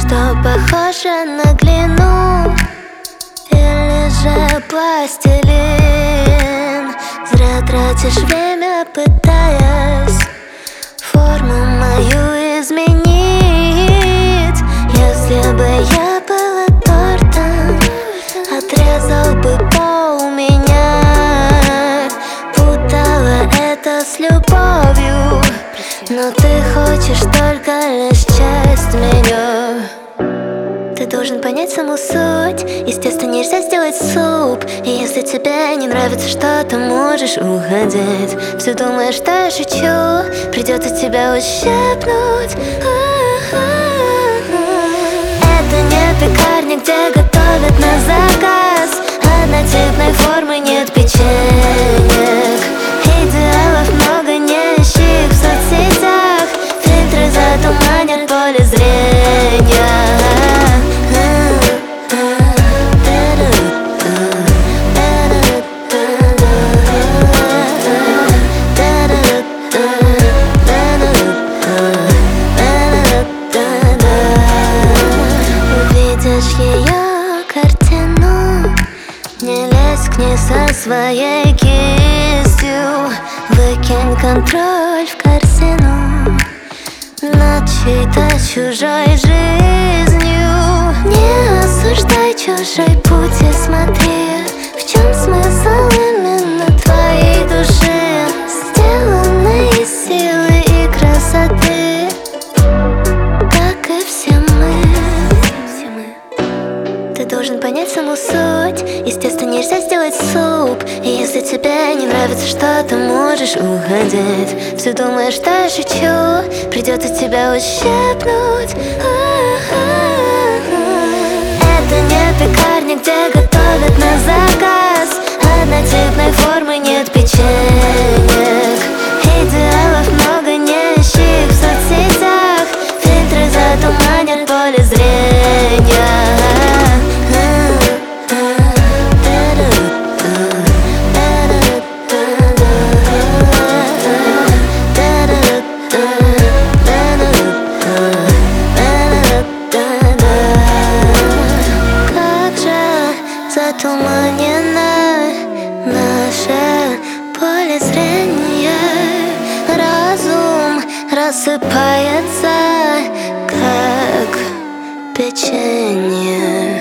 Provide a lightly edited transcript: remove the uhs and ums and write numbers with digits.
что похоже на глину или же пластилин. Зря тратишь время, пытаясь форму мою изменить. Если бы я была тортом, отрезал бы пол меня, путала это с любовью. Но ты хочешь только лишь часть меня. Ты должен понять саму суть. Естественно, нельзя сделать суп. И если тебе не нравится что-то, можешь уходить. Все думаешь, что я шучу, придется тебя ущипнуть. Это не пекарня, где готовят на заказ. Однотипной формы нет печенек. Идеалов много, не ищи их в соцсетях. Фильтры затуманят поле зрения. Увидишь ее картину, не лезь к ней со своей кистью. Выкинь контроль в корзину над чьей-то чужой жизнью. Не осуждай чужой путь и смотри, в чем смысл именно твоей души, сделанной из силы и красоты, как и все мы. Ты должен понять саму суть. Естественно, нельзя сделать суп. И если тебе не нравится что-то, можешь уходить. Все думаешь, что я шучу, придется тебя ущипнуть. Это не пекарня, где готовят на заказ. Однотипной формы нет печенек. Идеалов много, не ищи их в соцсетях. Фильтры затуманят поле зрения. Затуманено наше поле зрения. Разум рассыпается, как печенье.